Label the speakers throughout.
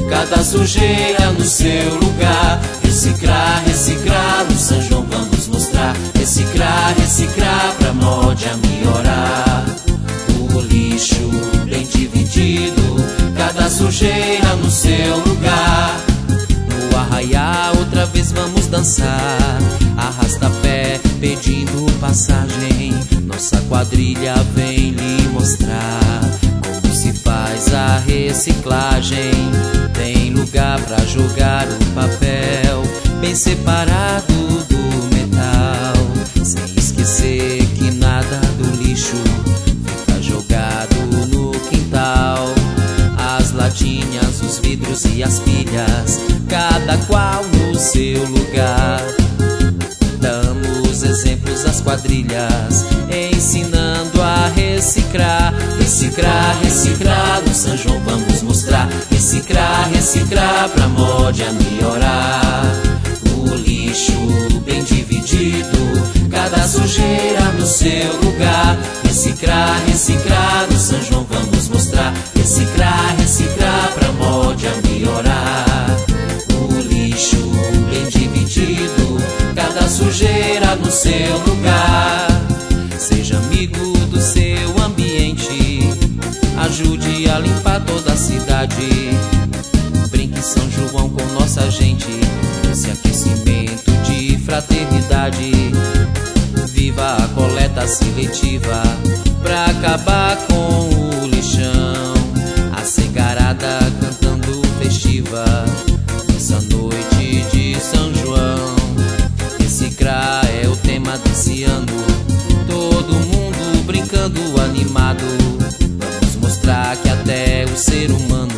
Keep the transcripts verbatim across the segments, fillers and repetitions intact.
Speaker 1: cada sujeira no seu lugar. Reciclar, reciclar, no São João vamos mostrar. Reciclar, reciclar, pra mod a melhorar. O lixo bem dividido, cada sujeira no seu lugar. No arraiá outra vez vamos dançar, arrasta pé pedindo passagem. Nossa quadrilha vem lhe mostrar como se faz a reciclagem. Tem lugar pra jogar o papel bem separado do metal, sem esquecer que nada do lixo fica jogado no quintal. As latinhas, os vidros e as pilhas, cada qual no seu lugar. Damos exemplos às quadrilhas, ensinando a reciclar. Reciclar, reciclar, no São João vamos mostrar. Reciclar, reciclar, pra mod a melhorar. O lixo bem dividido, cada sujeira no seu lugar. Reciclar, reciclar, no São João vamos mostrar. Reciclar, reciclar, pra mod a melhorar. O lixo bem dividido, cada sujeira no seu lugar. Seja amigo do seu ambiente, ajude a limpar toda a cidade. Brinque São João com nossa gente, esse aquecimento de fraternidade. Viva a coleta seletiva pra acabar com o lixão. A cegarada cantando festiva nessa noite de São João. Reciclar é o tema desse ano, todo mundo brincando animado. Vamos mostrar que até o ser humano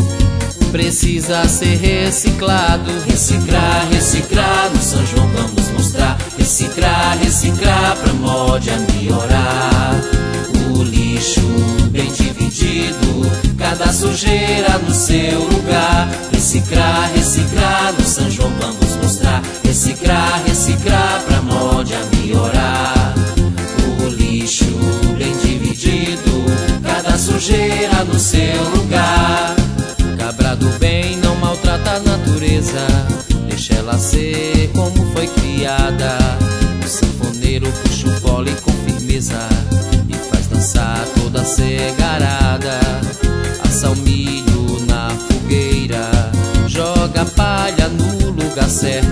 Speaker 1: precisa ser reciclado. Reciclar, reciclar, no São João vamos mostrar. Reciclar, reciclar, pra mod a melhorar. O lixo bem dividido, cada sujeira no seu lugar. Reciclar, reciclar, no São João vamos mostrar. Reciclar, reciclar, pra mod a melhorar. O lixo bem dividido, cada sujeira no seu lugar. Cabra do bem não maltrata a natureza, deixa ela ser como foi criada. O sanfoneiro puxa o fole com firmeza e faz dançar toda a cegarada. Assa o milho na fogueira, joga palha no lugar certo.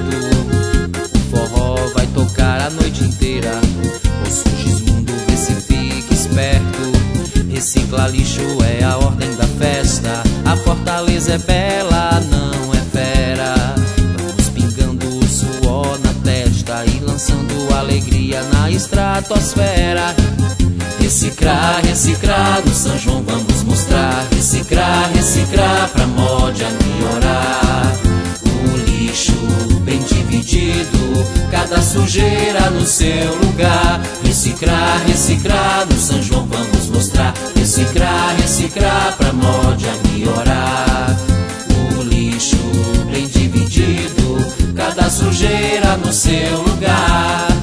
Speaker 1: O forró vai tocar a noite inteira, o Sigismundo vê se fica esperto. Reciclar lixo é a ordem da festa, a fortaleza é bela, não é fera. Vamos pingando o suor na testa e lançando alegria na estratosfera. Reciclar, reciclar, no São João vamos mostrar. Reciclar, reciclar, pra mod a melhorar. O lixo bem dividido, cada sujeira no seu lugar. Reciclar, reciclar, no São João vamos mostrar. Reciclar, reciclar, pra mod a melhorar. O lixo bem dividido, cada sujeira no seu lugar.